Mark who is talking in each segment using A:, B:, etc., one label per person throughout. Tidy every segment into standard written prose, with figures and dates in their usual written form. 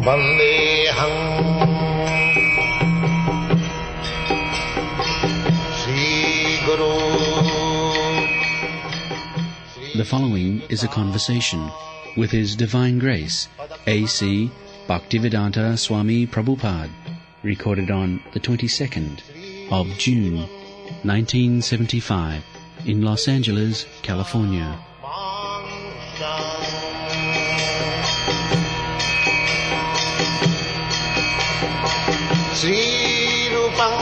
A: Vandeham Sri Guru.
B: The following is a conversation with His Divine Grace, A.C. Bhaktivedanta Swami Prabhupada, recorded on the 22nd of June, 1975, in Los Angeles, California.
A: Sri Rupam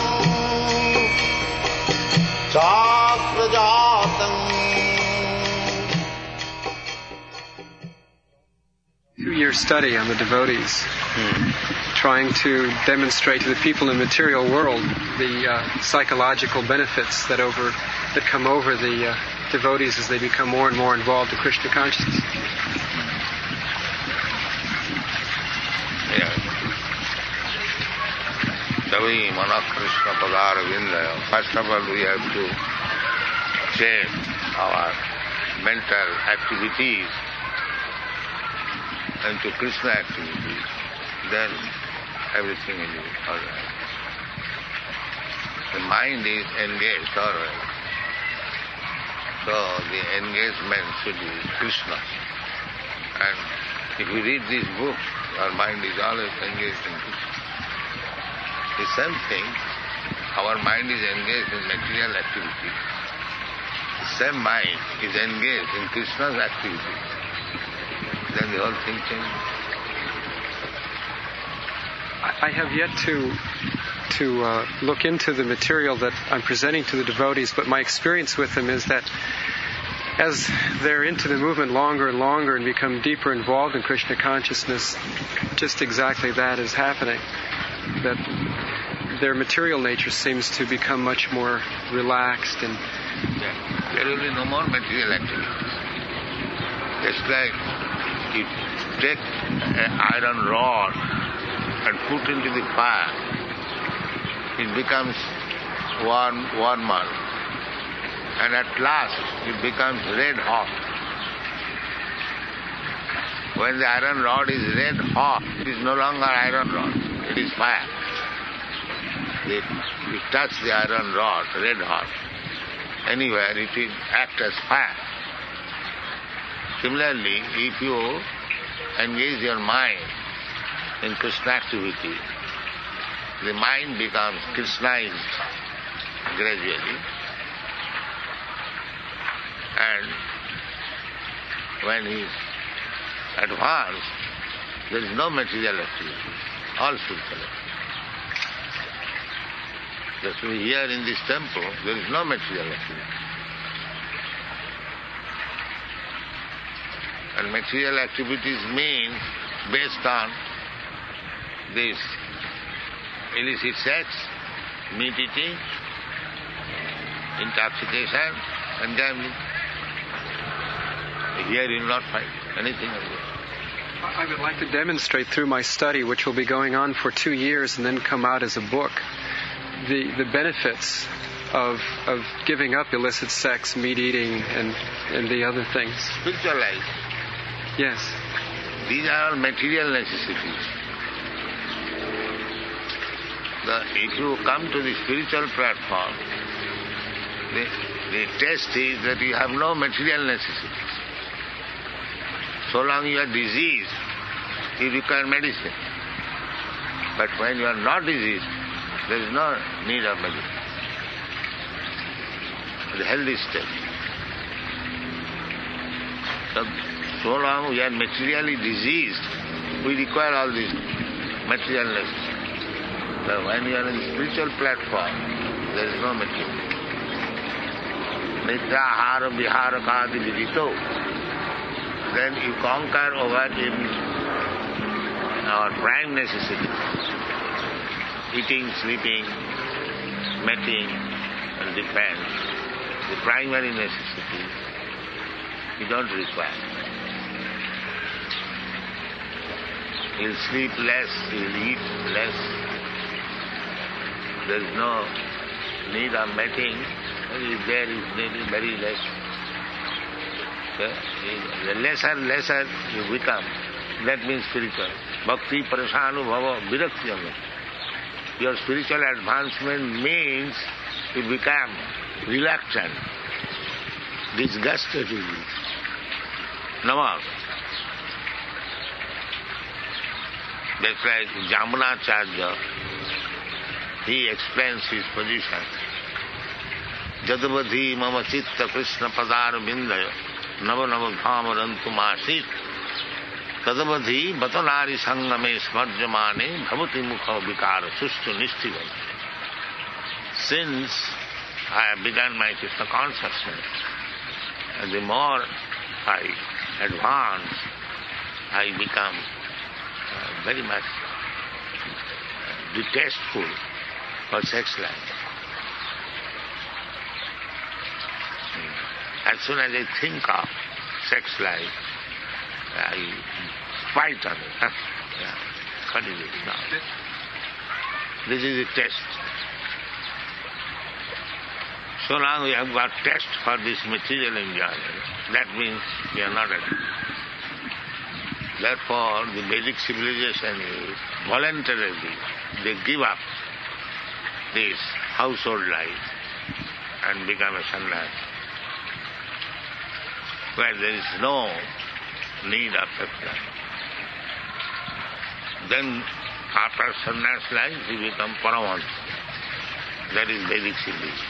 A: Chakrajatam.
C: 2-year study on the devotees, trying to demonstrate to the people in the material world the psychological benefits that come over the devotees as they become more and more involved in Krishna consciousness.
D: First of all, we have to change our mental activities into Krishna activities. Then everything will be all right. The mind is engaged already. So the engagement should be Krishna. And if we read this book, our mind is always engaged in Krishna. The same thing, our mind is engaged in material activity. The same mind is engaged in Krishna's activity. Then the whole thing changes.
C: I have yet to look into the material that I'm presenting to the devotees, but my experience with them is that as they're into the movement longer and longer and become deeper involved in Krishna consciousness, just exactly that is happening. That their material nature seems to become much more relaxed and...
D: There will be no more material activity. It's like you take an iron rod and put into the fire, it becomes warmer, and at last it becomes red hot. When the iron rod is red hot, it is no longer iron rod, it is fire. You touch the iron rod, red hot, anywhere it will act as fire. Similarly, if you engage your mind in Krishna activity, the mind becomes Krishnized gradually, and when he is advanced, there is no material activity, all spiritual activity. That's why here in this temple, there is no material activity. And material activities mean based on this illicit sex, meat eating, intoxication, and gambling. Here you will not find anything of that.
C: I would like to demonstrate through my study, which will be going on for 2 years and then come out as a book, the benefits of giving up illicit sex, meat eating, and the other things.
D: Spiritual life.
C: Yes.
D: These are all material necessities. If you come to the spiritual platform, the test is that you have no material necessities. So long you are diseased, you require medicine. But when you are not diseased, there is no need of medicine. The healthy state. So long we are materially diseased, we require all these material necessities. So when you are in the spiritual platform, there is no material. Nitya ahara vihara kadi vidito. Then you conquer over in our prime necessities. Eating, sleeping, mating, and defense. The primary necessities you don't require. You'll sleep less, you'll eat less. There is no need of mating. If there is very less. The lesser you become, that means spiritual. Bhakti Parasanubhava Virakti Anga. Your spiritual advancement means you become reluctant, disgusted with it. Namak. That's like Jamunacharya, he explains his position. Jadavadhi mama chitta krishna padar bindaya nava nava dhamarantu masit tadavadhi batanari sangame smarjamane bhavati mukha vikara sustu nishtivam. Since I have begun my Krishna consciousness, and the more I advance, I become very much distasteful for sex life. As soon as I think of sex life, I fight on it. Yeah. What is it now? This is a test. So long we have got test for this material enjoyment. That means we are not at it. Therefore, the Vedic civilization is voluntarily, they give up this household life and become a sannyasi, where there is no need of sex life. Then, after sannyas life, we become Paramahansa. That is Vedic civilization.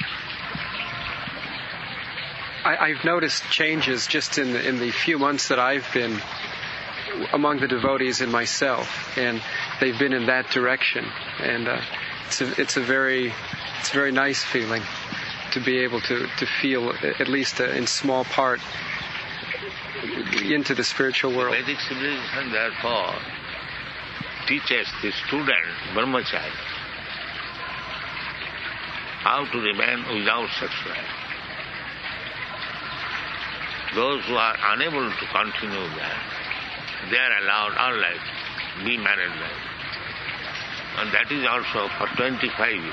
C: I've noticed changes just in the few months that I've been among the devotees and myself, and they've been in that direction. And it's a very nice feeling to be able to feel, at least in small part, into the spiritual world.
D: Vedic civilization, therefore, teaches the student, brahmachari, how to remain without sex life. Those who are unable to continue that, they are allowed all life, be married life. And that is also for 25 years.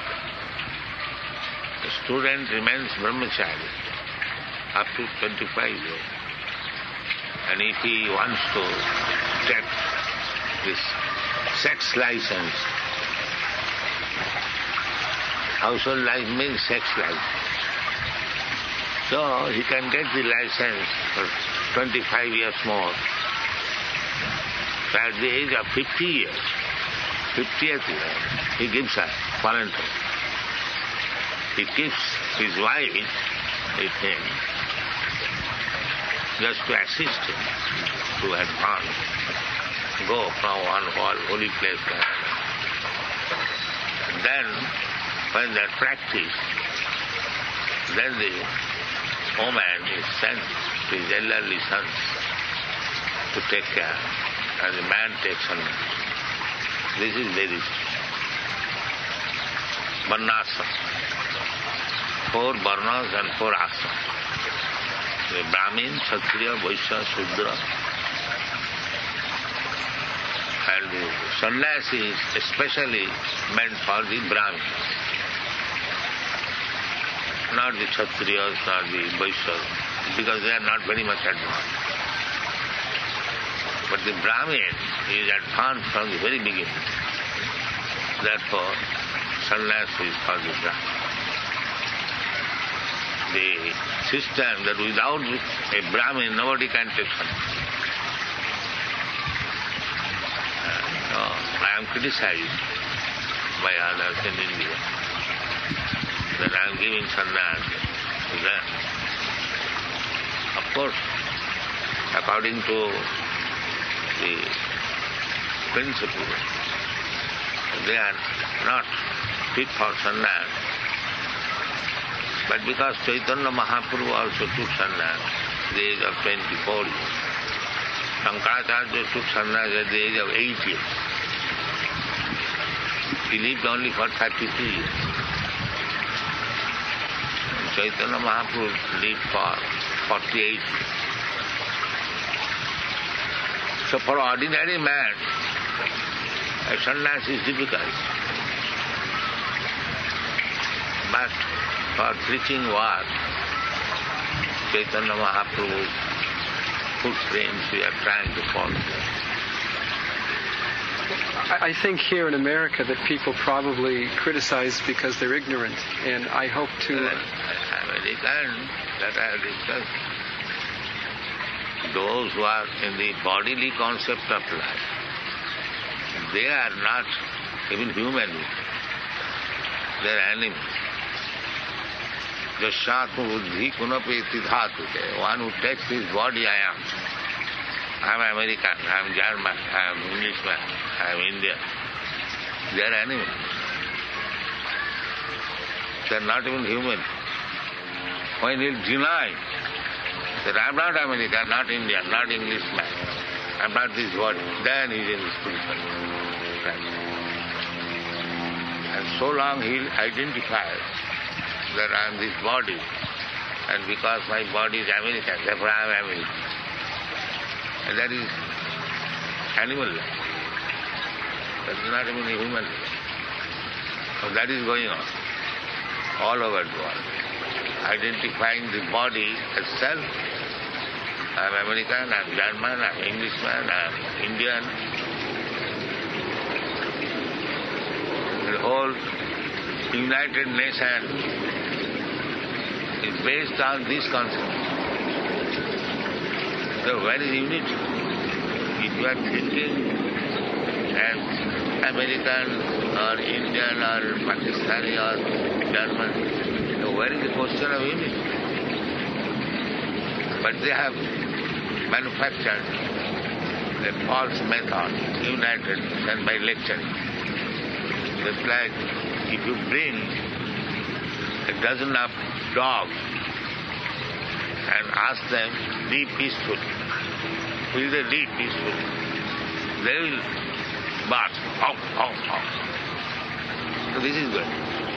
D: The student remains brahmachari up to 25 years. And if he wants to take this sex license, household life means sex life. So he can get the license for 25 years more. So at the age of 50 years, 50th year, he gives up voluntarily. He keeps his wife with him just to assist him to advance, go from one holy place to another. Then, when they practice, then the woman is sent to his elderly sons to take care, and the man takes on. This is very Varnasam. 4 Varnas and 4 Asams. The Brahmin, Kshatriya, Vaishya, Shudra. And the sannyasi is especially meant for the Brahmins. Not the Kshatriyas, not the Vaishyas, because they are not very much advanced. But the Brahmin is advanced from the very beginning. Therefore, sannyasi is for the Brahmin. The system that without a Brahmin nobody can take sannyasi. I am criticized by others in India that I am giving sannyasi to them. Of course, according to the principle, they are not fit for sannyas. But because Chaitanya Mahaprabhu also took sannyas at the age of 24 years, Shankaracharya took sannyas at the age of 8 years. He lived only for 33 years. Chaitanya Mahaprabhu lived for 48 years. So for ordinary man, a sannyas is difficult. But for preaching work, Chaitanya Mahaprabhu's footprints we are trying to follow.
C: I think here in America that people probably criticize because they're ignorant, and I hope to...
D: American, that I have discussed, those who are in the bodily concept of life, they are not even human beings. They are animals. Jashatma buddhi kunapeti dhatu. One who takes his body, I am American, I am German, I am Englishman, I am Indian. They are animals. They are not even human. When he denies that I am not American, not Indian, not Englishman, I am not this body, then he is in the spiritual life. And so long he identifies that I am this body, and because my body is American, therefore I am American. And that is animal life. That is not even a human life. So that is going on all over the world. Identifying the body as self. I am American, I am German, I am Englishman, I am Indian. The whole United Nations is based on this concept. So where is unity? If you are thinking as American or Indian or Pakistani or German, so where is the question of unity? But they have manufactured a false method, united and by lecturing. Just like if you bring a dozen of dogs and ask them, be peaceful. Will they live peacefully? They will bark, honk, honk, honk. So this is good.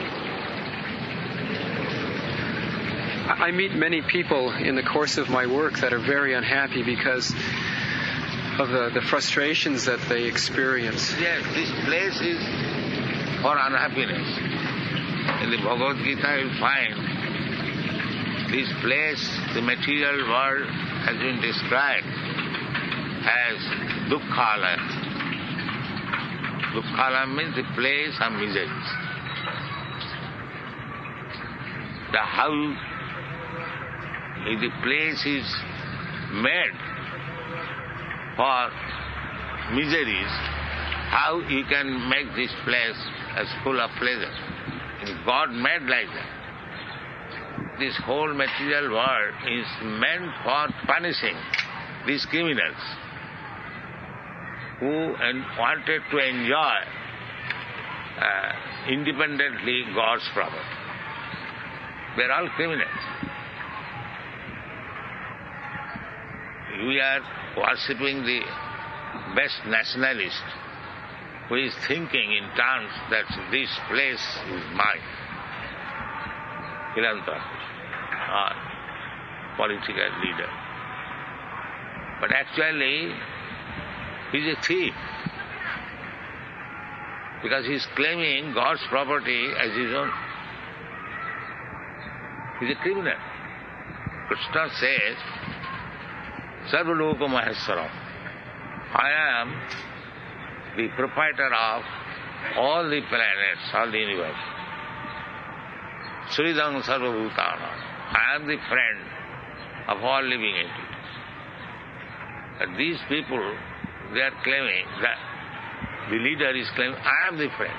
C: I meet many people in the course of my work that are very unhappy because of the frustrations that they experience.
D: Yes, this place is for unhappiness. In the Bhagavad Gita you find this place, the material world, has been described as Dukkhala. Dukkhala means the place of miseries. If the place is made for miseries, how you can make this place as full of pleasure? God made like that. This whole material world is meant for punishing these criminals who wanted to enjoy independently God's property. They are all criminals. We are worshipping the best nationalist who is thinking in terms that this place is mine. Philanthropist or political leader. But actually, he is a thief. Because he is claiming God's property as his own. He is a criminal. Krishna says, Sarvaloka Maheswaram. I am the proprietor of all the planets, all the universe. Sridham Sarvabhutana. I am the friend of all living entities. And these people, they are claiming that the leader is claiming, I am the friend.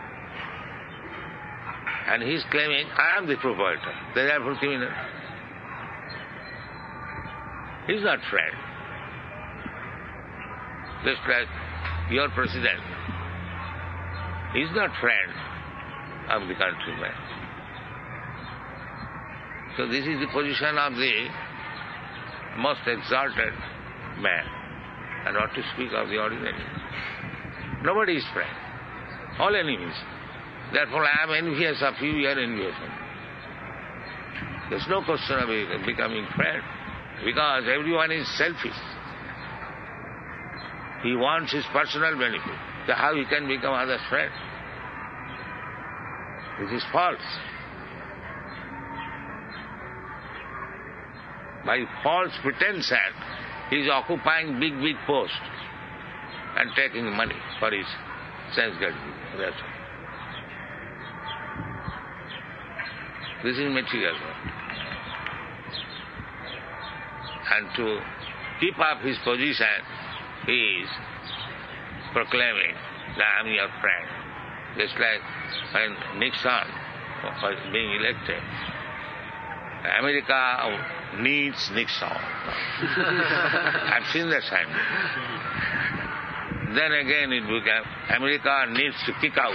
D: And he is claiming, I am the proprietor. They are therefore criminal. He is not friend. Just like your president. He is not friend of the countrymen. So this is the position of the most exalted man. And not to speak of the ordinary. Nobody is friend. All enemies. Therefore I am envious of you, you are envious of me. There is no question of becoming friend. Because everyone is selfish. He wants his personal benefit. So how he can become others' friend? This is false. By false pretense, he is occupying big post and taking money. for his sense gratification. That's all. This is material world. And to keep up his position, he is proclaiming that I am your friend. Just like when Nixon was being elected. America needs Nixon. I've seen that time. Then again it became, America needs to kick out.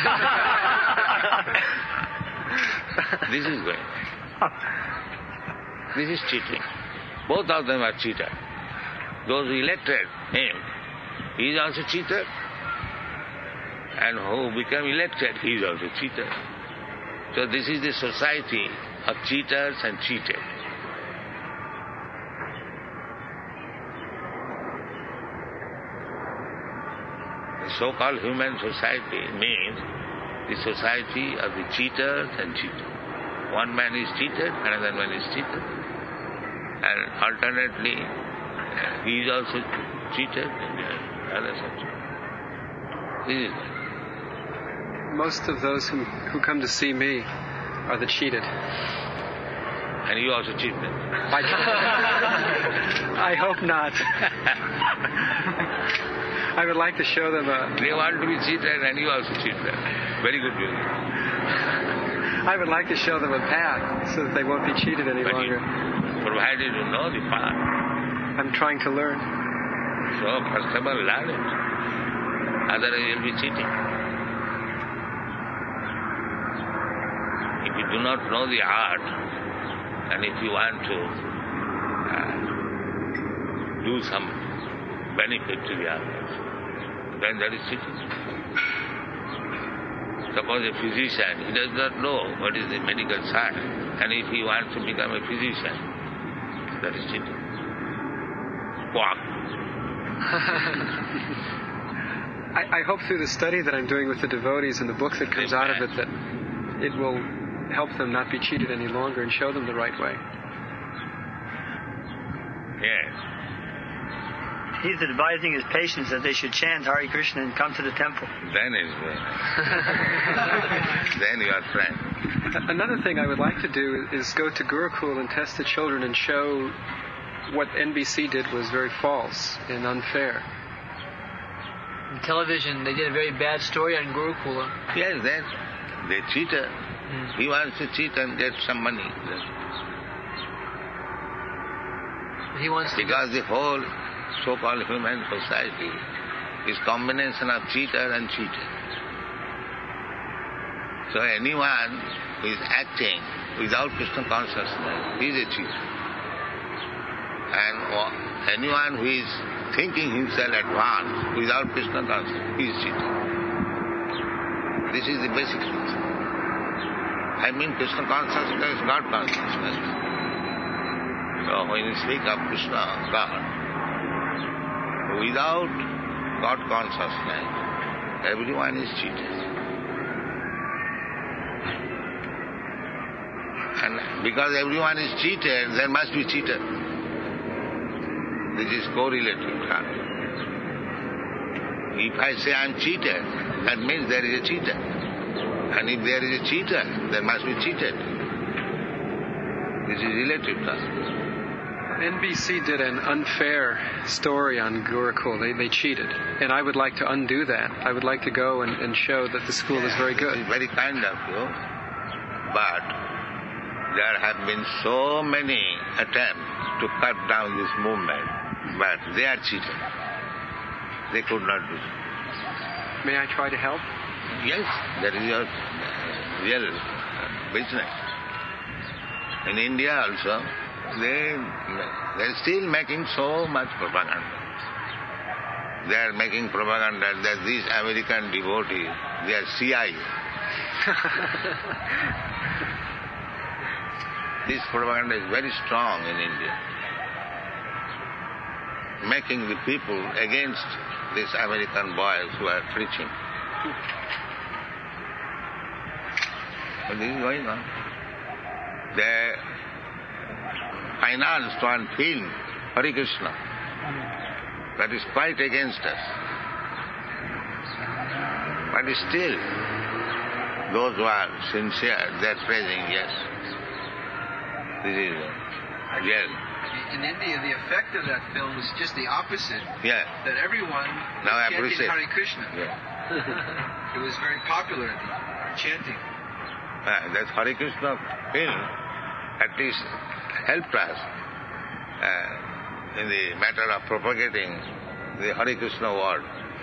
D: This is going. This is cheating. Both of them are cheated. Those who elected him, he is also cheated. And who became elected, he is also cheated. So this is the society of cheaters and cheated. The so-called human society means the society of the cheaters and cheated. One man is cheated, another man is cheated. And alternately, he is also cheated and the others are cheated. This is it.
C: Most of those who come to see me are the cheated.
D: And you also cheat them.
C: I hope not. I would like to show them
D: They want to be cheated and you also cheat them. Very good view.
C: I would like to show them a path so that they won't be cheated any longer.
D: Provided you know the path.
C: I'm trying to learn.
D: So first of all, learn it. Otherwise you'll be cheating. If you do not know the art, and if you want to do some benefit to the others, then that is cheating. Suppose a physician, he does not know what is the medical science, and if he wants to become a physician, that is cheating. Quack.
C: I hope through the study that I'm doing with the devotees and the book that comes out of it that it will help them not be cheated any longer and show them the right way.
D: Yes.
E: He's advising his patients that they should chant Hare Krishna and come to the temple.
D: Then is good. Then you are friend.
C: Another thing I would like to do is go to Gurukul and test the children and show what NBC did was very false and unfair.
F: On television, they did a very bad story on Gurukula.
D: Yes, they cheated. He wants to cheat and get some money.
F: He wants to
D: because the whole so-called human society is combination of cheater and cheated. So anyone who is acting without Krishna consciousness is a cheater. And anyone who is thinking himself advanced without Krishna consciousness is cheater. This is the basic reason. I mean Krishna consciousness, God consciousness. So when you speak of Krishna, God, without God consciousness, everyone is cheated. And because everyone is cheated, there must be cheater. This is correlative. If I say I am cheated, that means there is a cheater. And if there is a cheater, there must be cheated. This is relative term.
C: NBC did an unfair story on Gurukul. They cheated. And I would like to undo that. I would like to go and show that the school is very good.
D: It's very kind of you. But there have been so many attempts to cut down this movement. But they are cheated. They could not do it.
C: May I try to help?
D: Yes, that is your real business. In India also, they're still making so much propaganda. They are making propaganda that these American devotees, they are CIA. This propaganda is very strong in India, making the people against these American boys who are preaching. But this is going on. They financed one film, Hare Krishna, that is quite against us. But still, those who are sincere, they are praising, yes. This is real.
G: In India, the effect of that film was just the opposite.
D: Yeah.
G: That everyone
D: Now I
G: chanted
D: appreciate.
G: Hare Krishna.
D: Yeah.
G: It was very popular, the chanting.
D: That Hare Krishna film at least helped us in the matter of propagating the Hare Krishna word.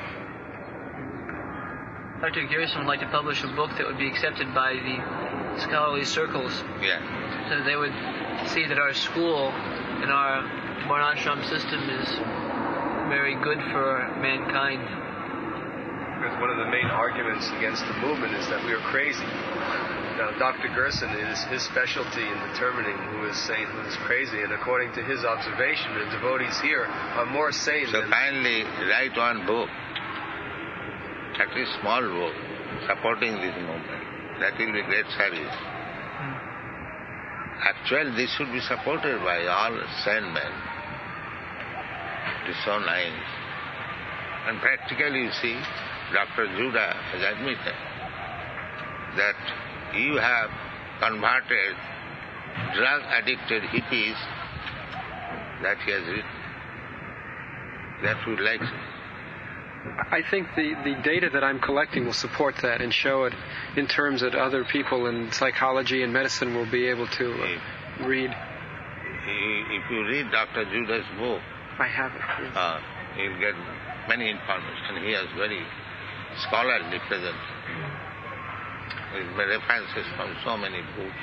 F: Dr. Gerson would like to publish a book that would be accepted by the scholarly circles,
D: Yeah.
F: so that they would see that our school and our Varnashram system is very good for mankind.
H: Because one of the main arguments against the movement is that we are crazy. Now, Dr. Gerson, it is his specialty in determining who is sane, who is crazy, and according to his observation, the devotees here are more sane
D: So
H: than...
D: kindly write one book, at least small book, supporting this movement. That will be great service. Actually, this should be supported by all sane men. It is so nice. And practically, you see, Dr. Judah has admitted that you have converted drug-addicted hippies, that he has written. That would like to.
C: I think the data that I'm collecting will support that and show it in terms that other people in psychology and medicine will be able to read.
D: If you read Dr. Judah's book,
C: I have it. Yes.
D: You'll get many information. He has very scholarly present. With references from so many books.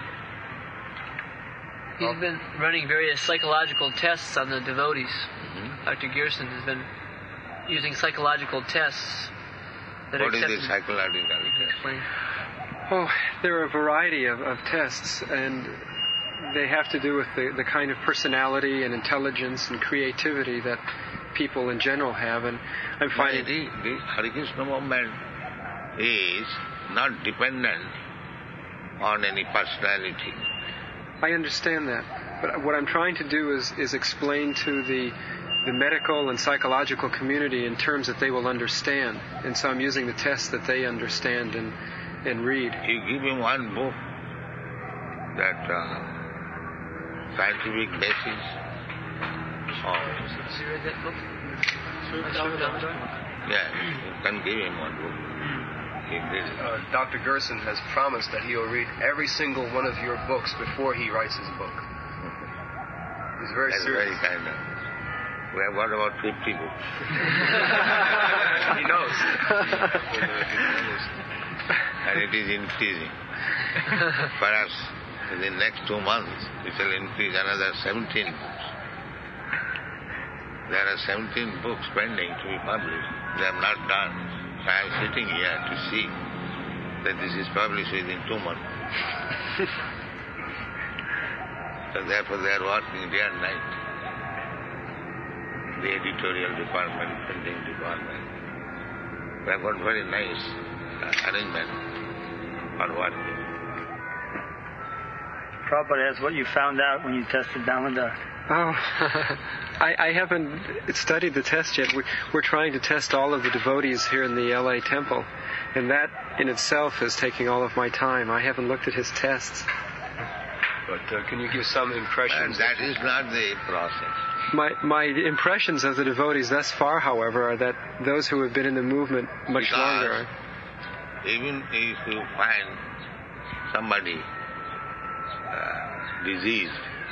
F: He's been running various psychological tests on the devotees. Dr. Gerson has been using psychological tests that
D: What is
F: accepted...
D: the psychological test?
F: Explain.
C: Oh, there are a variety of tests, and they have to do with the kind of personality and intelligence and creativity that people in general have. And I'm finding...
D: The Hare Krishna movement is not dependent on any personality.
C: I understand that. But what I'm trying to do is explain to the medical and psychological community in terms that they will understand. And so I'm using the tests that they understand and read.
D: You give him one book that scientific basis.
F: Have you read that book?
D: Yeah, you can give him one book.
H: Dr. Gerson has promised that he'll read every single one of your books before he writes his book. He's very
D: That's
H: serious.
D: very kind of. We have got about 50 books.
H: He knows.
D: And it is increasing. Perhaps in the next 2 months, it will increase another 17 books. There are 17 books pending to be published. They have not done. So I am sitting here to see that this is published within 2 months. So therefore they are working day and night. The editorial department, printing department. We have got very nice arrangement for working.
E: Prabhupada asks what you found out when you tested Damodar.
C: Oh, I haven't studied the test yet. We're trying to test all of the devotees here in the LA temple, and that in itself is taking all of my time. I haven't looked at his tests.
H: But can you give some impressions?
D: And that is not the process.
C: My impressions of the devotees thus far, however, are that those who have been in the movement much
D: Because
C: longer.
D: Even if you find somebody diseased,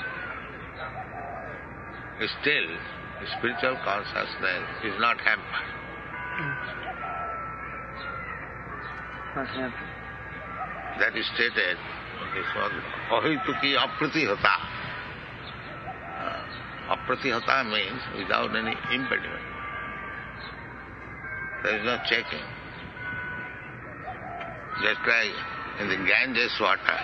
D: still spiritual consciousness is not hampered.
E: Not hampered.
D: That is stated in this one. Ahituki apratihata. Apratihata means without any impediment. There is no checking. Just like in the Ganges water,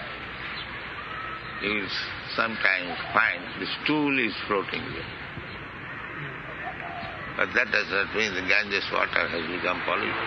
D: you will sometimes find the stool is floating there. But that does not mean the Ganges water has become polluted.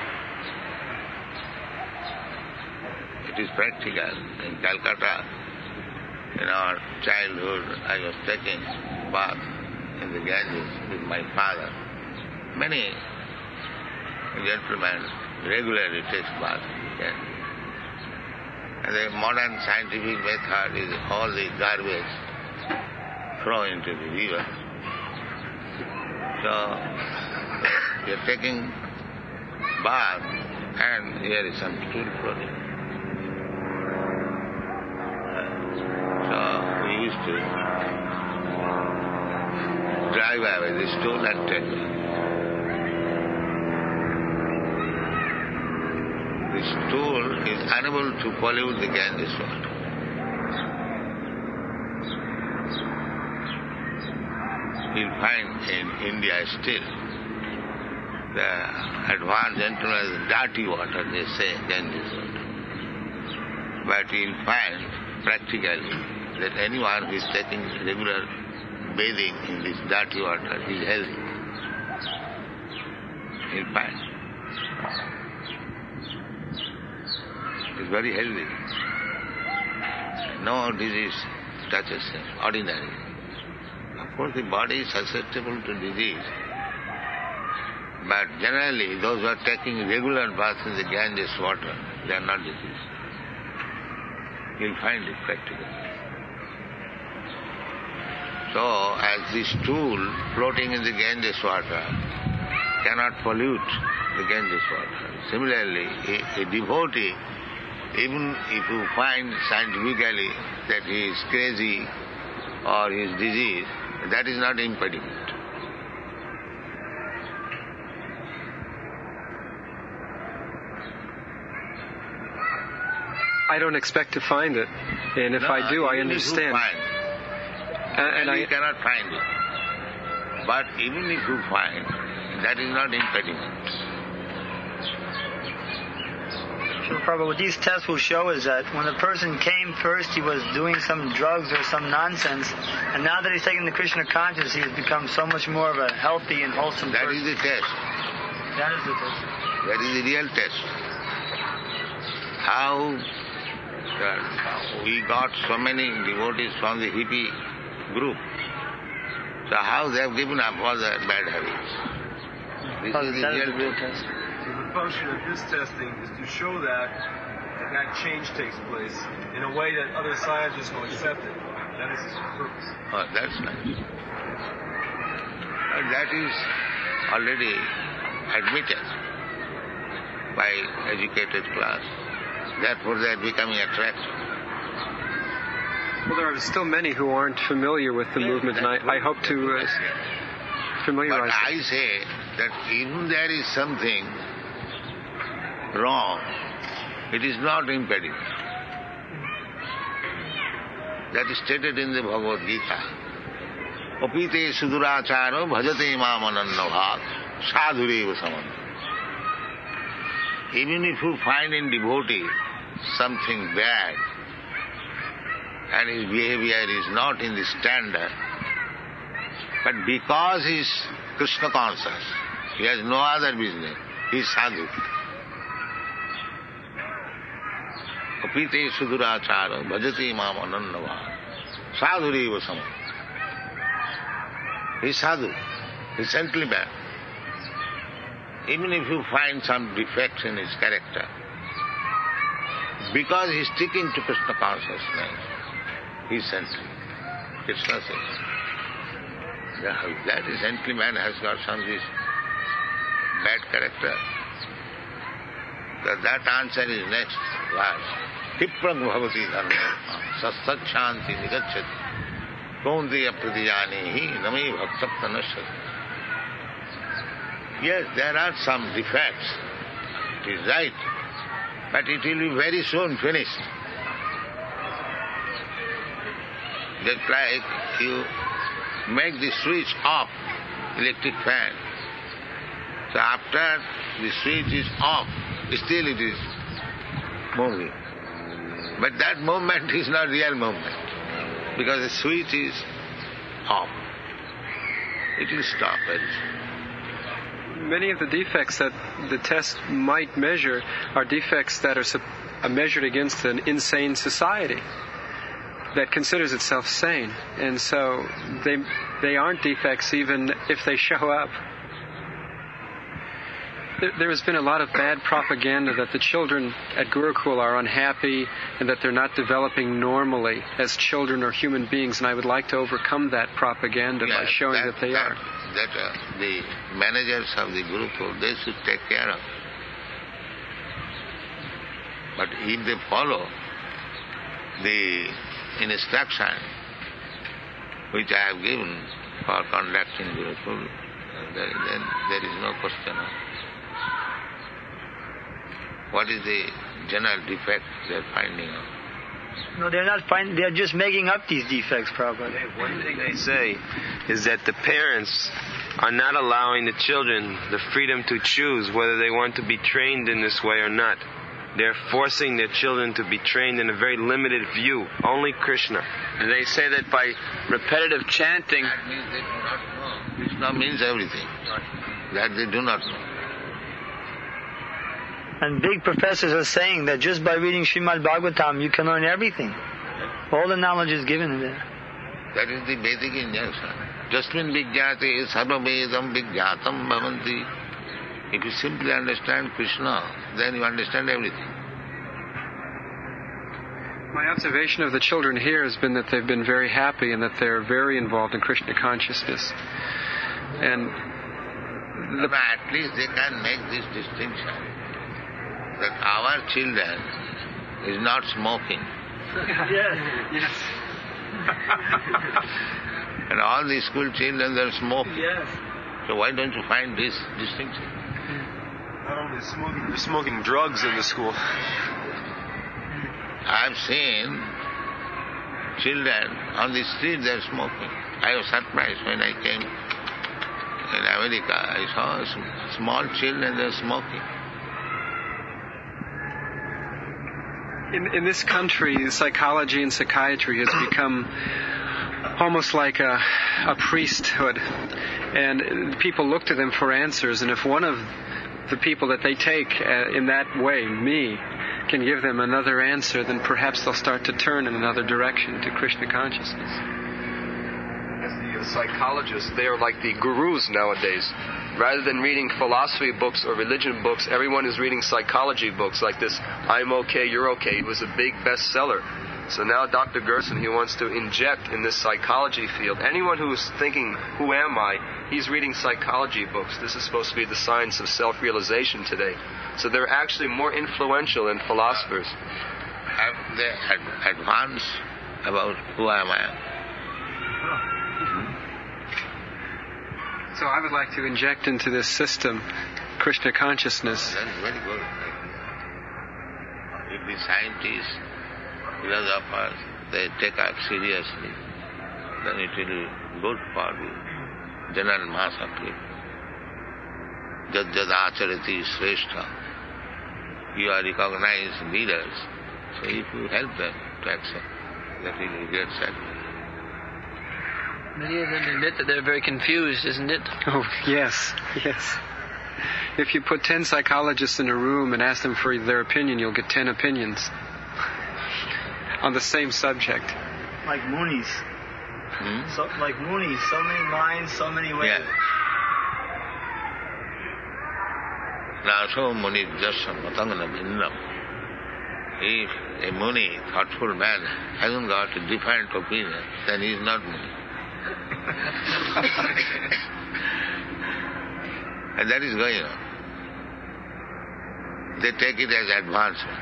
D: It is practical. In Calcutta, in our childhood, I was taking bath in the Ganges with my father. Many gentlemen regularly takes bath in Ganges. And the modern scientific method is all the garbage throw into the river. So you're taking bath and here is some stool floating. So we used to drive away the stool and take it. The stool is unable to pollute the Ganges water. You'll find in India still the advanced gentlemen, dirty water, they say, Ganges water. But you'll find practically that anyone who is taking regular bathing in this dirty water is healthy. You'll find. It's very healthy. No disease touches him, ordinary. Of course, the body is susceptible to disease. But generally, those who are taking regular baths in the Ganges water, they are not diseased. You'll find it practically. So, as the stool floating in the Ganges water cannot pollute the Ganges water, similarly, a devotee, even if you find scientifically that he is crazy or he is diseased, that is not impediment.
C: I don't expect to find it, and if I do, I understand.
D: And you cannot find it. But even if you find, that is not impediment.
E: Sure, Prabhupada, what these tests will show is that when the person came first, he was doing some drugs or some nonsense, and now that he's taking the Krishna consciousness, he has become so much more of a healthy and wholesome person.
D: That is the test.
E: That is the test.
D: That is the real test. How we got so many devotees from the hippie group. So how they have given up all their bad habits. This is the real test.
H: So the function of this testing is to show that change takes place in a way that other scientists will accept it. That is its purpose.
D: Oh, that's nice. That is already admitted by educated class. Therefore they are becoming attractive.
C: Well, there are still many who aren't familiar with the movement, and I hope to familiarize them.
D: But I say that even there is something wrong, it is not impediment. That is stated in the Bhagavad Gita. Apite suduracharo bhajate mam anannabhat sadhureva samam. Even if you find in devotee something bad, and his behavior is not in the standard, but because he is Krishna conscious, he has no other business, he is sadhu. Apite sudurachara bhajate mam anannava sadhureva samam. He is sadhu, he is saintly man. Even if you find some defects in his character, because he is sticking to Krishna consciousness, he is saintly. Krishna says. That is saintly man has got some this bad character. That answer is next verse. Kiprang bhavati dharma sasat shanti nigacchati kaunteya pratijanehi name bhaksapta nashyati. Yes, there are some defects. It is right. But it will be very soon finished. Just like you make the switch off, electric fan. So after the switch is off, still it is moving. But that movement is not real movement, because the switch is off. It will stop very soon.
C: Many of the defects that the test might measure are defects that are measured against an insane society that considers itself sane, and so they aren't defects even if they show up. There has been a lot of bad propaganda that the children at Gurukul are unhappy and that they're not developing normally as children or human beings, and I would like to overcome that propaganda by showing that they are.
D: The managers of the Gurukul, they should take care of. But if they follow the instruction which I have given for conducting Gurukul, then there is no question of what is the general defect they are finding out.
E: No, they're not finding. They're just making up these defects, Prabhupada.
H: One thing they say is that the parents are not allowing the children the freedom to choose whether they want to be trained in this way or not. They're forcing their children to be trained in a very limited view, only Krishna.
F: And they say that by repetitive chanting...
D: That means they do not know. Krishna means everything. That they do not know.
E: And big professors are saying that just by reading Srimad Bhagavatam, you can learn everything. All the knowledge is given in there.
D: That is the basic injunction. Jasmin vijjate sarvavedam vijjatam bhavanti. If you simply understand Krishna, then you understand everything.
C: My observation of the children here has been that they've been very happy and that they're very involved in Krishna consciousness. And
D: at least they can make this distinction that our children is not smoking.
E: Yes.
D: And all the school children are smoking.
E: Yes.
D: So why don't you find this distinction?
H: Not only smoking, they're smoking drugs in the school.
D: I've seen children on the street, they're smoking. I was surprised when I came in America. I saw small children, they're smoking.
C: in this country, psychology and psychiatry has become almost like a priesthood, and people look to them for answers. And if one of the people that they take in that way, me, can give them another answer, then perhaps they'll start to turn in another direction to Krishna consciousness.
H: As the psychologists, they are like the gurus nowadays. Rather than reading philosophy books or religion books, everyone is reading psychology books like this, I'm okay, you're okay. It was a big bestseller. So now Dr. Gerson, he wants to inject in this psychology field. Anyone who is thinking, who am I? He's reading psychology books. This is supposed to be the science of self-realization today. So they're actually more influential than philosophers.
D: Have they advanced about who am I?
C: So I would like to inject into this system Krishna consciousness.
D: That's very good. If the scientists, philosophers, they take up seriously, then it will be good for the general mass of people. Jad jad acharati shrestha. You are recognized leaders, so if you help them to accept, that will be great sacrifice.
F: Many of them admit that they're very confused, isn't it?
C: Oh, yes. If you put 10 psychologists in a room and ask them for their opinion, you'll get 10 opinions on the same subject.
E: Like Munis. So many minds, so many ways.
D: Yeah. Now, so Muni Darshan Matangana Bhinnam. If a Muni, thoughtful man, hasn't got a different opinion, then he is not Muni. And that is going on. They take it as advancement.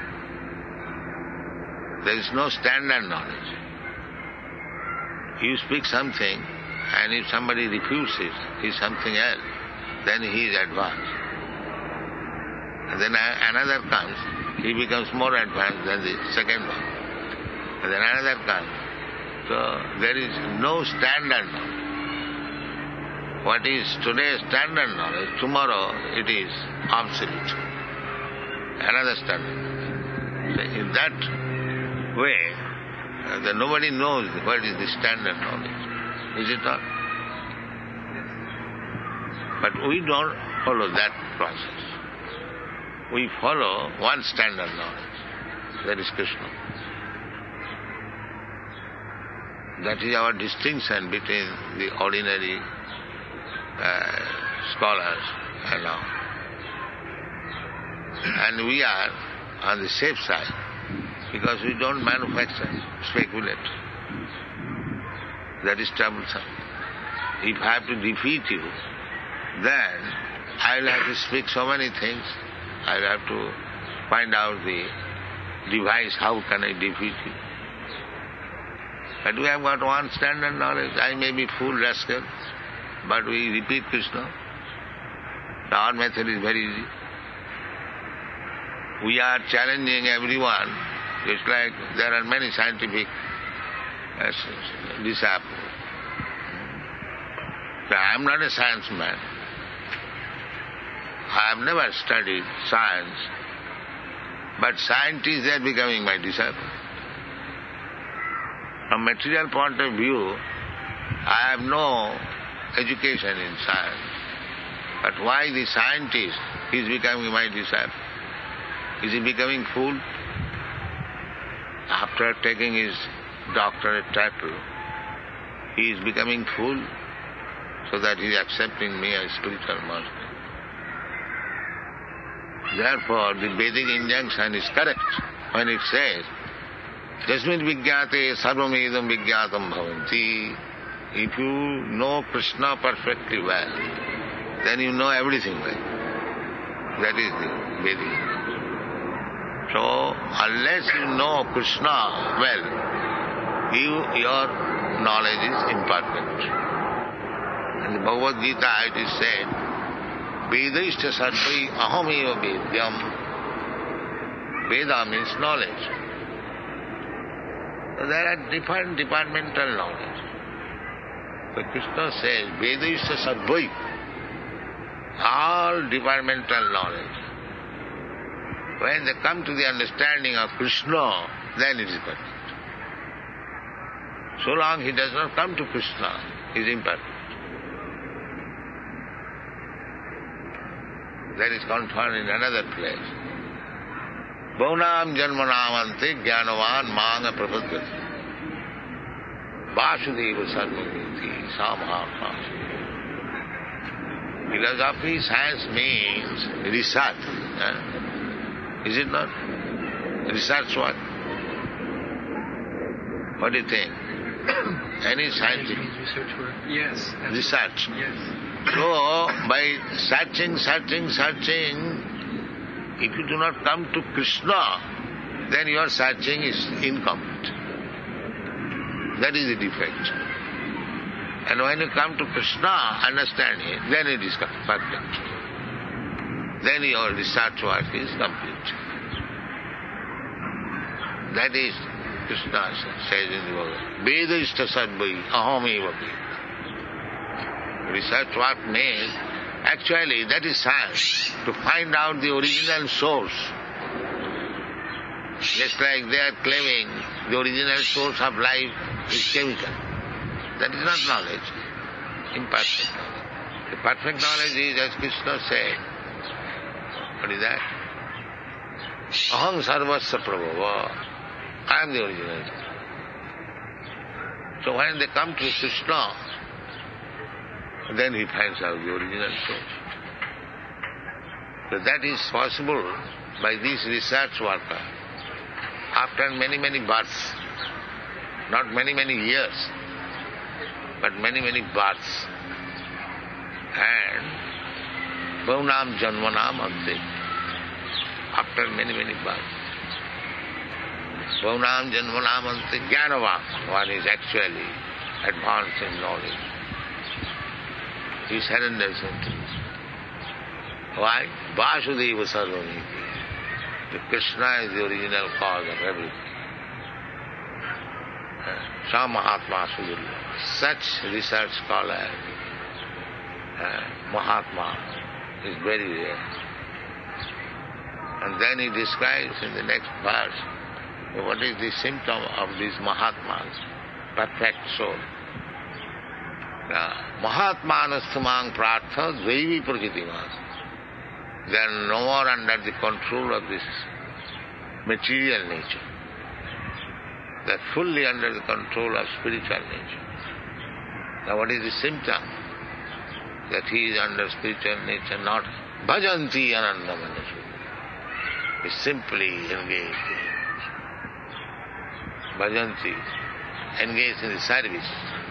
D: There is no standard knowledge. You speak something, and if somebody refuses, he is something else, then he is advanced. And then another comes, he becomes more advanced than the second one. And then another comes. So there is no standard knowledge. What is today's standard knowledge, tomorrow it is obsolete. Another standard knowledge. So in that way, then nobody knows what is the standard knowledge. Is it not? But we don't follow that process. We follow one standard knowledge. That is Krishna. That is our distinction between the ordinary scholars and all. And we are on the safe side because we don't manufacture, speculate. That is troublesome. If I have to defeat you, then I'll have to speak so many things. I'll have to find out the device, how can I defeat you. But we have got one standard knowledge. I may be fool, rascal, but we repeat Krishna. Our method is very easy. We are challenging everyone, just like there are many scientific disciples. I am not a science man. I have never studied science, but scientists are becoming my disciples. From material point of view, I have no education in science. But why the scientist is becoming my disciple? Is he becoming fool? After taking his doctorate title, he is becoming fool so that he is accepting me as spiritual master. Therefore, the Vedic injunction is correct when it says, Jasmit Vijñāte sarvamedam vijñātam bhavanti. If you know Krishna perfectly well, then you know everything well. That is the Vedic. So, unless you know Krishna well, your knowledge is imperfect. In the Bhagavad Gita it is said, Vedaishta sarvai ahameva vedyam. Veda means knowledge. So there are different departmental knowledge. But Krishna says, Vedaishta sarvai, all departmental knowledge. When they come to the understanding of Krishna, then it is perfect. So long he does not come to Krishna, he is imperfect. That is confirmed in another place. Bhaunam janmanamante jnanavan manga prapadyate. Vasudeva sarvamiti samahatma. Philosophy, science means research. Is it not? Research what? What do you think? Any scientific?
C: Research work. Yes.
D: Research.
C: Yes.
D: So, by searching, if you do not come to Krishna, then your searching is incomplete. That is the defect. And when you come to Krishna, understand Him, then it is perfect. Then your research work is complete. That is, Krishna says in the Bhagavad, Vedaishta sarvai ahameva veda. Research work means, actually that is science, to find out the original source. Just like they are claiming the original source of life is chemical. That is not knowledge, imperfect knowledge. The perfect knowledge is, as Krishna said, what is that? Aham sarvasya prabhava. I am the original. So when they come to Krishna, then he finds out the original source. So that is possible by this research worker. After many, many births, not many, many years, but many, many births. And Bhaunam janmanam ante. After many, many births. Bhaunam janmanam ante jnanavam. One is actually advanced in knowledge. He surrenders into this. Why? Vasudeva sarvamiti. Krishna is the original cause of everything. Sa Mahatma Sudurla. Such research scholar, Mahatma, is very rare. And then he describes in the next verse what is the symptom of these Mahatmas, perfect soul. Mahatmanastamang prartha dvaivi prakitimas. They are no more under the control of this material nature. They are fully under the control of spiritual nature. Now what is the symptom? That he is under spiritual nature, not bhajanti anandamanasu. is simply engaged. Bhajanti, engaged in the service.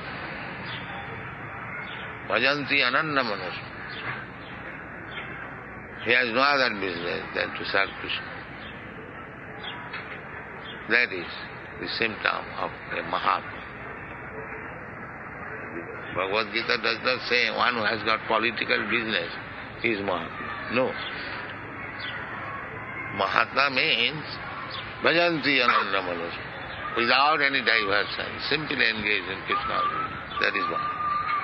D: Bhajanti ananda manus. He has no other business than to serve Krishna. That is the symptom of a Mahatma. Bhagavad Gita does not say one who has got political business is Mahatma. No. Mahatma means Bhajanti ananda manus. Without any diversion, simply engaged in Krishna. That is one.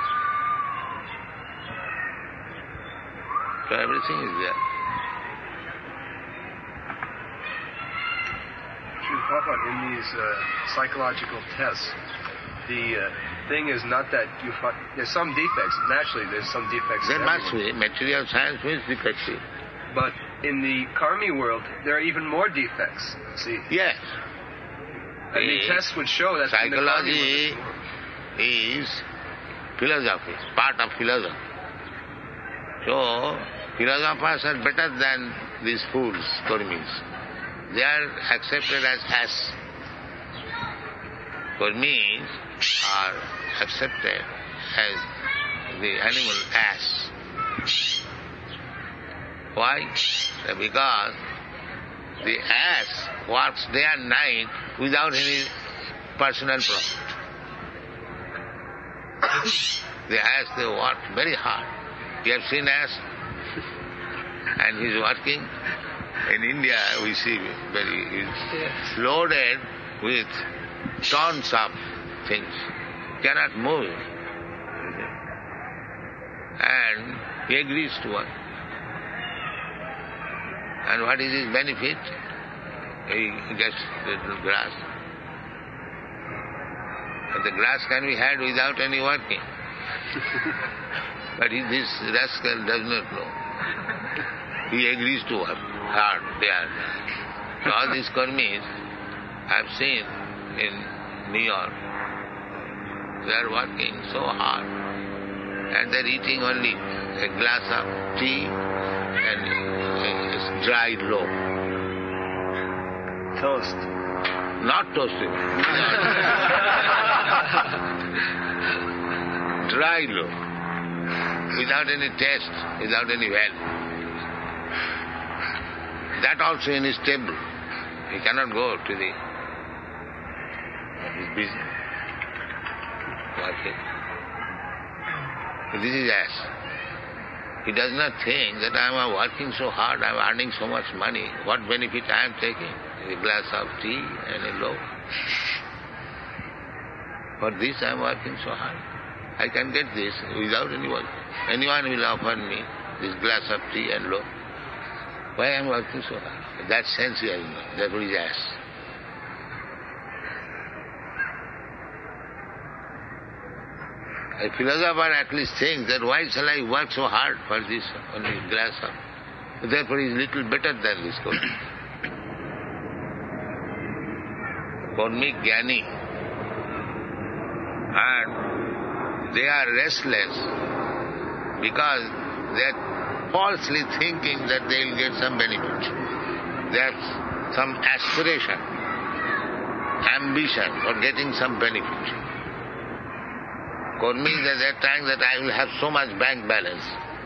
D: So everything is there.
H: Srila Prabhupada, in these psychological tests, the thing is not that you find... There's some defects. Naturally, there's some defects.
D: There must be. Material science means defective.
H: But in the karmi world, there are even more defects. See?
D: Yes.
H: And the tests would show that
D: psychology is philosophy, part of philosophy. So, philosophers are better than these fools, Kurmis. They are accepted as ass. Kurmis are accepted as the animal ass. Why? Because the ass works day and night without any personal profit. The ass, they work very hard. You have seen ass? And he's working. In India, we see he's loaded with tons of things. Cannot move it. And he agrees to work. And what is his benefit? He gets little grass. But the grass can be had without any working. But this rascal does not know. He agrees to work hard there. So all these karmis I've seen in New York. They are working so hard. And they're eating only a glass of tea and a dried loaf.
E: Toast.
D: Not toasted. Dried loaf. Without any taste, without any value. That also in his table. He cannot go to the... He's busy. Working. This is ass. He does not think that I am working so hard, I am earning so much money. What benefit I am taking? A glass of tea and a loaf. For this I am working so hard. I can get this without any work. Anyone will offer me this glass of tea and loaf. Why I am working so hard? That sense he has not. Therefore he is ass. A philosopher at least thinks that why shall I work so hard for this only glass of... Therefore he is little better than this Kurmi. Kurmi Jnani. And they are restless because they are falsely thinking that they will get some benefit. They have some aspiration, ambition for getting some benefit. Kurmis at that time that I will have so much bank balance,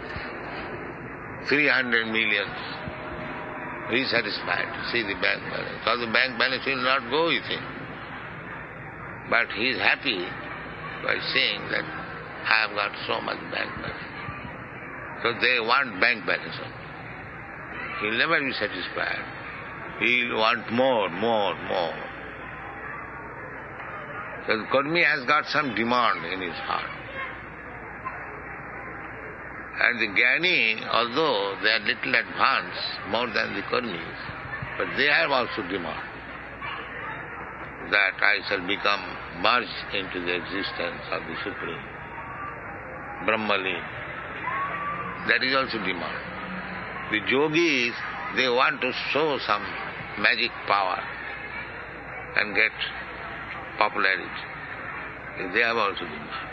D: 300 million. He is satisfied to see the bank balance. Because the bank balance will not go with him. But he is happy by saying that I have got so much bank balance. So they want bank balance. He will never be satisfied. He will want more. So the Kurmi has got some demand in his heart. And the Jnani, although they are little advanced, more than the Kurmis, but they have also demand that I shall become merged into the existence of the Supreme, Brahmalin. That is also demand. The yogis, they want to show some magic power and get popularity. They have also demand.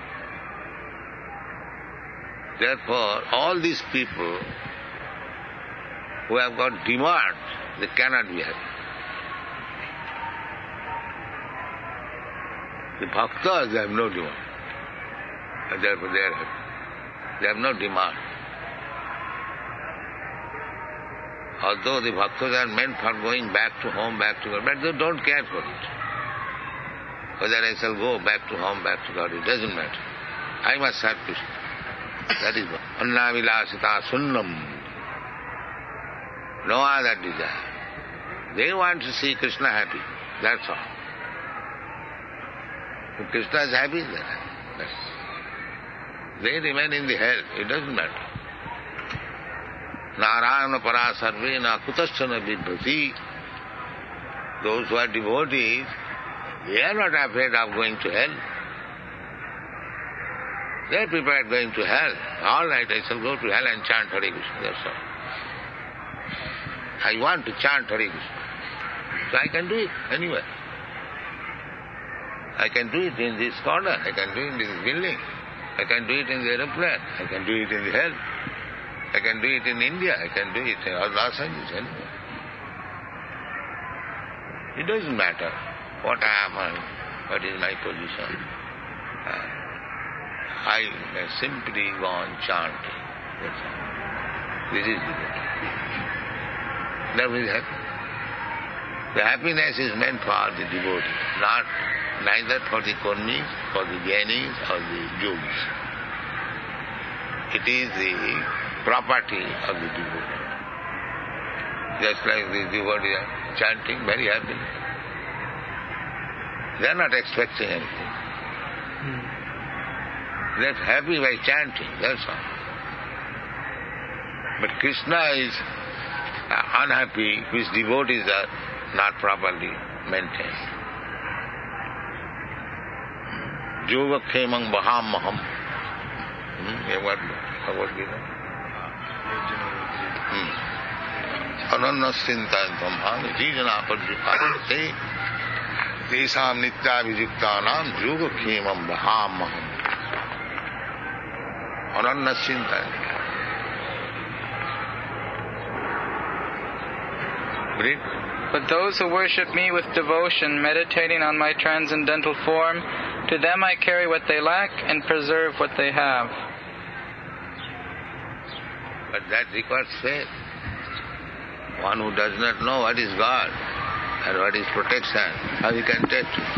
D: Therefore, all these people who have got demand They cannot be happy. The bhaktas, they have no demand. And therefore they are happy. They have no demand. Although the bhaktas are meant for going back to home, back to God, but they don't care for it. Whether I shall go back to home, back to God, it doesn't matter. I must have Krishna. That is what. Anna vilasita sunnam. No other desire. They want to see Krishna happy. That's all. If Krishna is happy, then that's all. They remain in the hell. It doesn't matter. Narayana para sarve na kutaschana vidbhati. Those who are devotees, they are not afraid of going to hell. They are prepared going to hell. All right, I shall go to hell and chant Hare Krishna. That's all. I want to chant Hare Krishna. So I can do it anywhere. I can do it in this corner. I can do it in this building. I can do it in the aeroplane. I can do it in the hell. I can do it in India. I can do it in Los Angeles. Anywhere. It doesn't matter what I am, what is my position. I may simply go on chanting. That's all. This is it. That is happy. The happiness is meant for the devotee, neither for the karmis, for the jnanis or the yogis. It is the property of the devotee. Just like the devotees are chanting very happily. They are not expecting anything. They are happy by chanting, that's all. But Krishna is unhappy which devotees are not properly maintained. Yoga khemang baham maham. What Gita? Ananna sintantam ham jijana padvipate tesam nitya vijuktanam yoga khemam baham maham. Ananna sintantam. Read.
I: But those who worship me with devotion, meditating on my transcendental form, to them I carry what they lack and preserve what they have.
D: But that requires faith. One who does not know what is God and what is protection, how he can take it?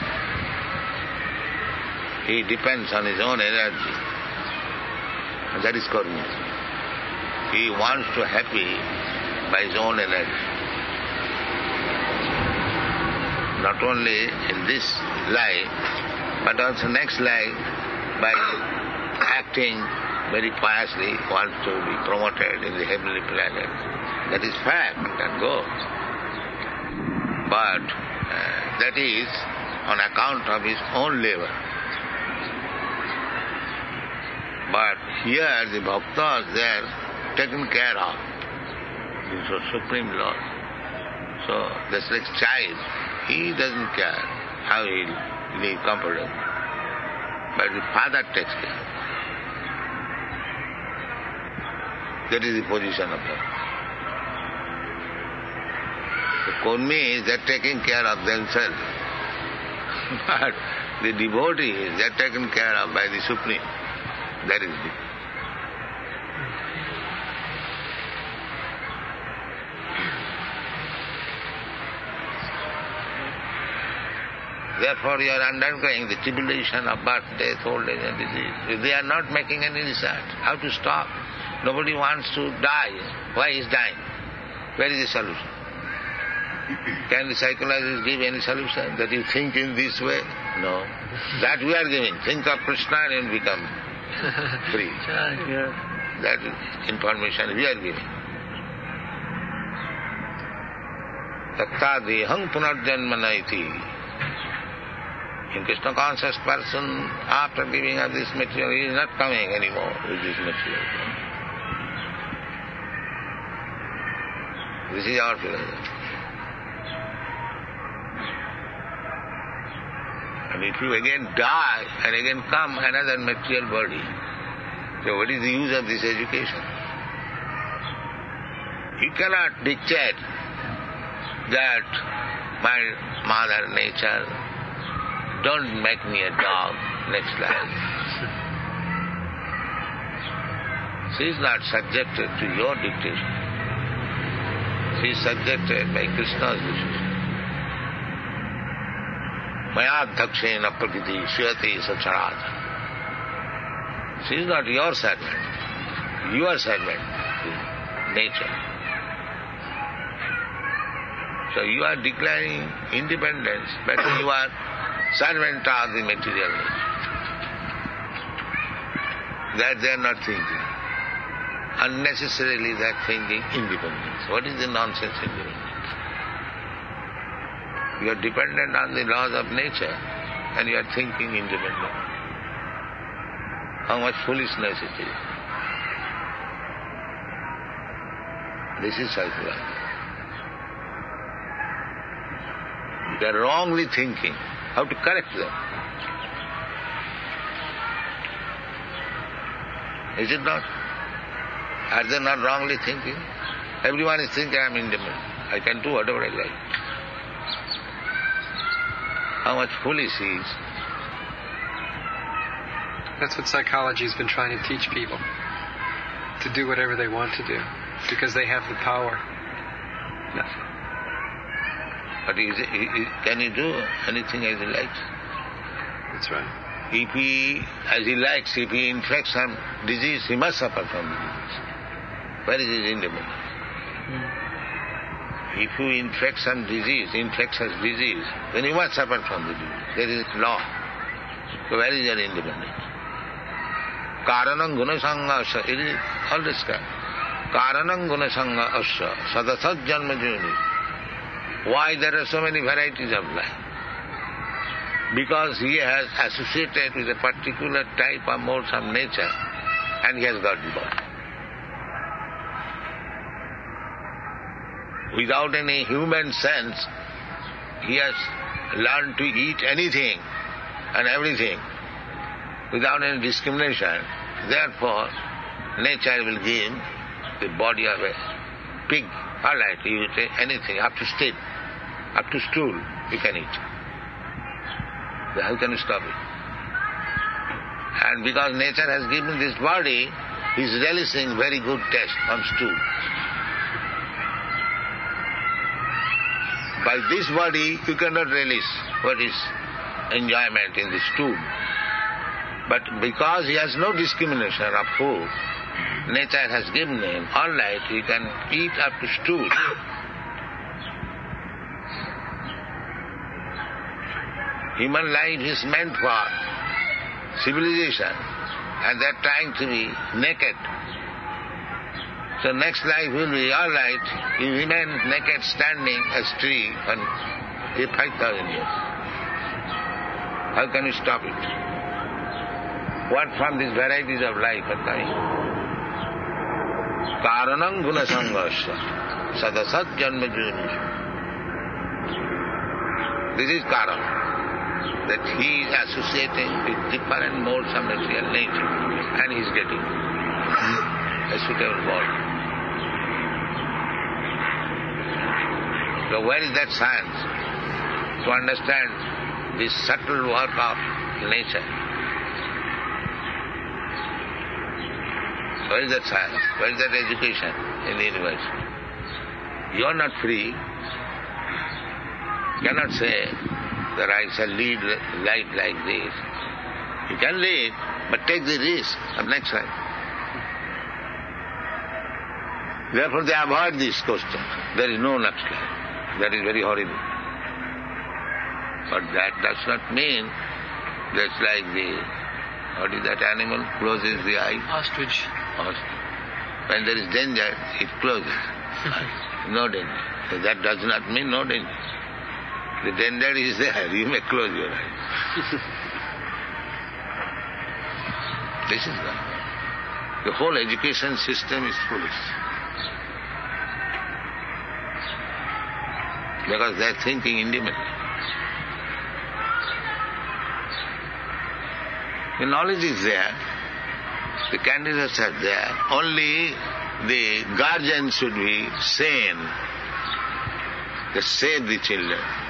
D: He depends on his own energy. And that is karma. He wants to happy by his own energy. Not only in this life, but also next life, by acting very piously, wants to be promoted in the heavenly planet. That is fact and goes. But that is on account of his own labor. But here the bhaktas, they are taken care of. This is Supreme Lord. So this like child, he doesn't care how he will be comfortable. But the father takes care. That is the position of them. The karmis, they are taking care of themselves. But the devotees, they are taken care of by the Supreme. That is the Therefore, you are undergoing the tribulation of birth, death, old age and disease. If they are not making any research, how to stop? Nobody wants to die. Why is dying? Where is the solution? Can the psychologists give any solution? That you think in this way? No. That we are giving. Think of Krishna and become free. That information we are giving. Tatta deham punarjanmana iti. In Krishna conscious person, after giving up this material, he is not coming anymore with this material. This is our philosophy. And if you again die and again come another material body, so what is the use of this education? You cannot dictate that my mother nature, don't make me a dog next life. She is not subjected to your dictation. She is subjected by Krishna's wishes. Mayadhakshena prakriti suyati sacharata. She is not your servant. Your servant is nature. So you are declaring independence, but you are servant of the material nature. That they are not thinking. Unnecessarily they are thinking independence. What is the nonsense independence? You are dependent on the laws of nature and you are thinking independent. How much foolishness it is. This is psychology. They are wrongly thinking. How to correct them? Is it not? Are they not wrongly thinking? Everyone is thinking I am independent. I can do whatever I like. How much foolish he is.
C: That's what psychology has been trying to teach people. To do whatever they want to do. Because they have the power. Nothing.
D: But can he do anything as he likes?
C: That's right.
D: If he, as he likes, if he infects some disease, he must suffer from the disease. Where is his independence? If you infect some disease, infectious disease, then you must suffer from the disease. There is law. So where is your independence? Karanam gunasanga asya. It is all described. Karanam gunasanga asya. Sadasat janma juni. Why there are so many varieties of life? Because he has associated with a particular type of modes of nature and he has got the body. Without any human sense, he has learned to eat anything and everything without any discrimination. Therefore, nature will give the body of a pig. All right, you take anything, up to stick, up to stool, you can eat. How can you stop it? And because nature has given this body, he is relishing very good taste from stool. By this body, you cannot relish what is enjoyment in the stool. But because he has no discrimination of food, nature has given him, all right, he can eat up to stool. Human life is meant for civilization, and they are trying to be naked. So next life will be all right, you remain naked standing as tree for 5,000 years. How can you stop it? What from these varieties of life are coming? Karanam guna sanghasya sadasat janma juni. This is Karan. That he is associating with different modes of material nature and he is getting a suitable body. So where is that science to understand this subtle work of nature? Where is that science? Where is that education in the universe? You are not free. You cannot say that I shall lead life like this. You can lead, but take the risk of next life. Therefore they avoid this question. There is no next life. That is very horrible. But that does not mean that's like what is that animal? Closes the eye.
F: Ostrich.
D: When there is danger, it closes. No danger. So that does not mean no danger. The danger is there, you may close your eyes. This is that. The whole education system is foolish. Because they are thinking independently. The knowledge is there, the candidates are there, only the guardian should be sane. They save the children.